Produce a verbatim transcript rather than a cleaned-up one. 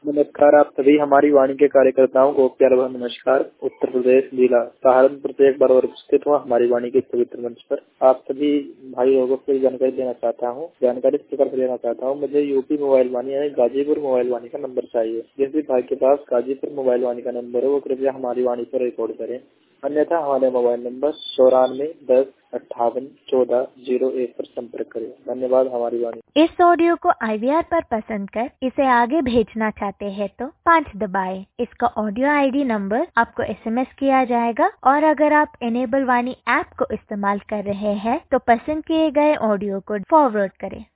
नमस्कार, आप सभी हमारी वाणी के कार्यकर्ताओं को प्यार भरा नमस्कार। उत्तर प्रदेश जिला सहारनपुर से एक बार और उपस्थित हुआ हमारी वाणी के पवित्र मंच पर। आप सभी भाई लोगों को जानकारी देना चाहता हूँ जानकारी इस प्रकार से देना चाहता हूँ मुझे यूपी मोबाइल वाणी यानी गाजीपुर मोबाइल वाणी का नंबर चाहिए। जिस भी भाई के पास गाजीपुर मोबाइल वाणी का नंबर है वो कृपया हमारी वाणी पर रिकॉर्ड करें, अन्यथा हमारे मोबाइल नंबर चौरानवे दस अट्ठावन चौदह जीरो एक पर संपर्क करें। धन्यवाद। हमारी वाणी। इस ऑडियो को आई वी आर पर पसंद कर इसे आगे भेजना चाहते हैं तो पाँच दबाएं। इसका ऑडियो आई डी नंबर आपको एस एम एस किया जाएगा और अगर आप इनेबल वाणी ऐप को इस्तेमाल कर रहे हैं तो पसंद किए गए ऑडियो को फॉरवर्ड करें।